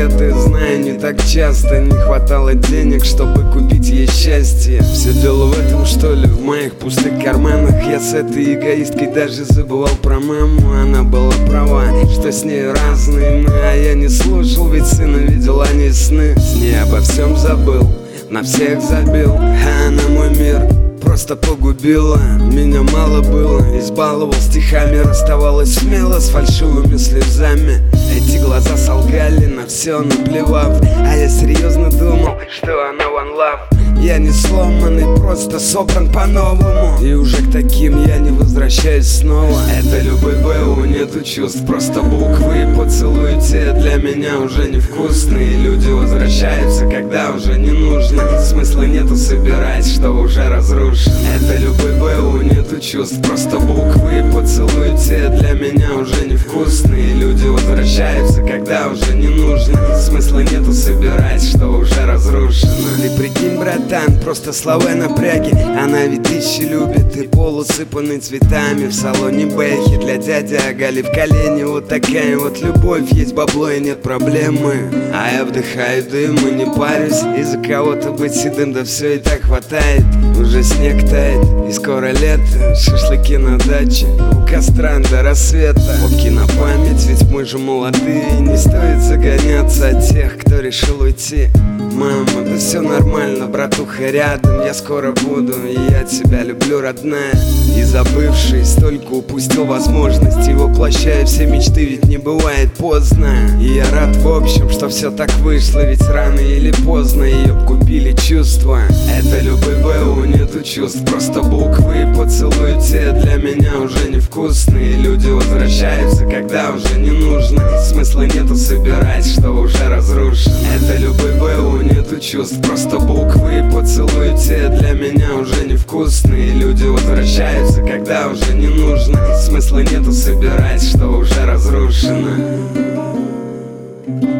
сигареты. Знаю, не так часто не хватало денег, чтобы купить ей счастье. Все дело в этом, что ли, в моих пустых карманах. Я с этой эгоисткой даже забывал про маму. Она была права, что с ней разные мы, а я не слушал, ведь сына видел, а не сны. С ней обо всем забыл, на всех забил, а она мой мир просто погубила. Меня мало было, избаловал стихами, расставалась смело с фальшивыми слезами. Эти глаза солгали, на все наплевав, а я серьезно думал, что она one love. Я не сломанный, просто собран по-новому, и уже к таким я не возвращаюсь снова. Это любовь БУ, нету чувств, просто буквы и поцелуи. Те для меня уже невкусные. Люди возвращаются, когда уже не нужно. Смысла нету собирать, что уже разрушено. Это любовь БУ, нету чувств, просто буквы и поцелуи. Те для меня уже невкусные. Люди возвращаются, когда уже не нужно. Смысла нету собирать, что уже разрушено. Ты прикинь, братан, просто слова напряги. Она ведь тысячи любит и пол усыпанный цветами. В салоне Бэхи для дяди Агали в колени. Вот такая вот любовь, есть бабло и нет проблемы. А я вдыхаю дым и не парюсь. Из-за кого-то быть седым, да все и так хватает. Уже снег тает и скоро лето. Шашлыки на даче, у костра до рассвета. Фотки на память, ведь мы же молодые. Не стоит загоняться от тех, кто решил уйти. Мама, да все нормально, братуха рядом. Я скоро буду, и я тебя люблю, родная. И забывший столько упустил возможности. Воплощая все мечты, ведь не бывает поздно. И я рад в общем, что все так вышло. Ведь рано или поздно ее купили чувства. Это любовь БУ, нету чувств, просто буквы и поцелуи. Те для меня уже невкусные. Люди возвращаются, когда уже не нужно. Смысла нету собирать, что уже разрушено. Это любовь БУ, нету чувств, просто буквы и поцелуи. Те для меня уже невкусные. Люди возвращаются, когда уже не нужно. Смысла нету собирать, что уже разрушено.